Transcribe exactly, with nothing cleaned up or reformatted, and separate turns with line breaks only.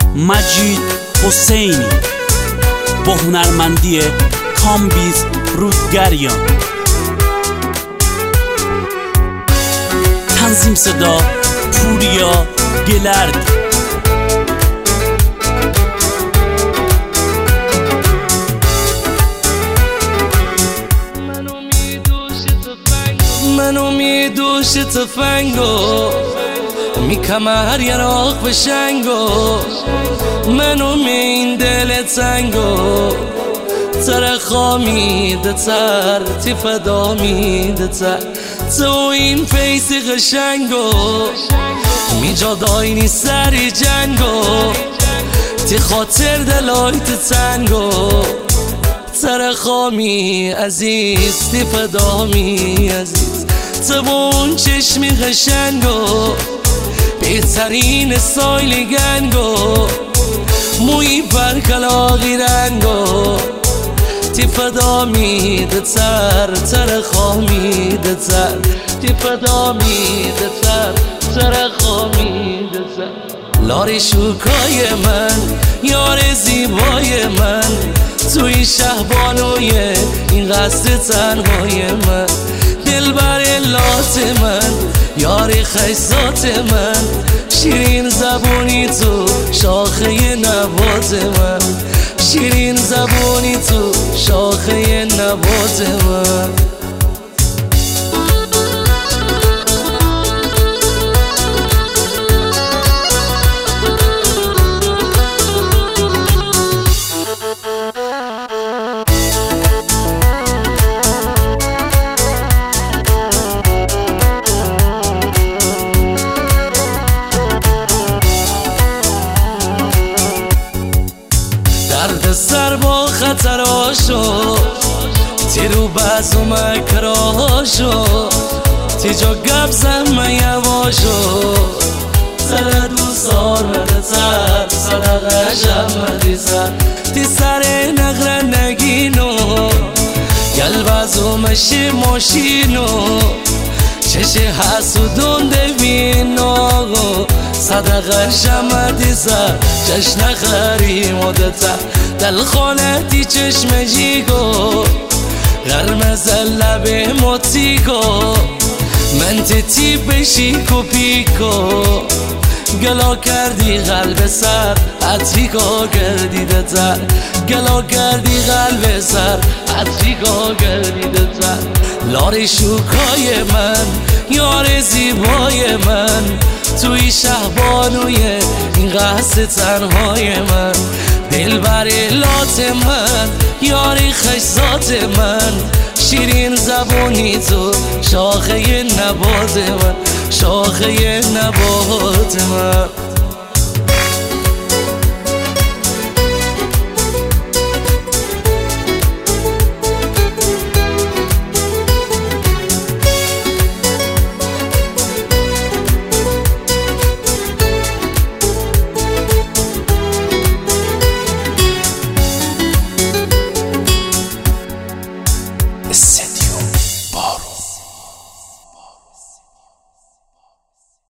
مجید حسینی با هنرمندی کامبیز رودگریان. تنظیم صدا پوریا گلرد.
منو میدوش تفنگو میکم هر یراق به شنگو منو می این دل تنگو تر خامیده تر تی فدا میده تر تو این فیس قشنگو می جا داینی سری جنگو تی خاطر دلایت تنگو تر خامی عزیز تی فدا می عزیز تو با اون چشمی قشنگو بهترین سایل گنگو موی برکلاقی رنگو تی فدا میده تر تر خامیده تر تی فدا میده تر تر خامیده تر لاری شوکای من یار زیبای من توی شهبانوی این قصد تنهای من دل بر لات من یاری خیسات من شیرین زبونی تو شاخه نبات من شیرین زبونی تو شاخه نبات من درد سر با خطراشو تی رو بز و مکراشو تی جا گب زم یواشو سر دوستار مده سر صدقه شب مدی سر تی سر نغره نگینو گل بز و مشی ماشینو چشه حسودون دوینو صدقه شمدی سر جشن خری مدتا دل خانتی چشم جیگو غرمز لبه موتیگو من تی بشیکو پیکو گلا کردی قلب سر عطریکا گردیده تر گلا کردی قلب سر عطریکا گردیده تر لاری شوکای من یار زیبای من توی شهبانوی این قصد تنهای من دل بر لات من یاری خشزات من شیرین زبونی تو شاخه نبات من شاخه نبات من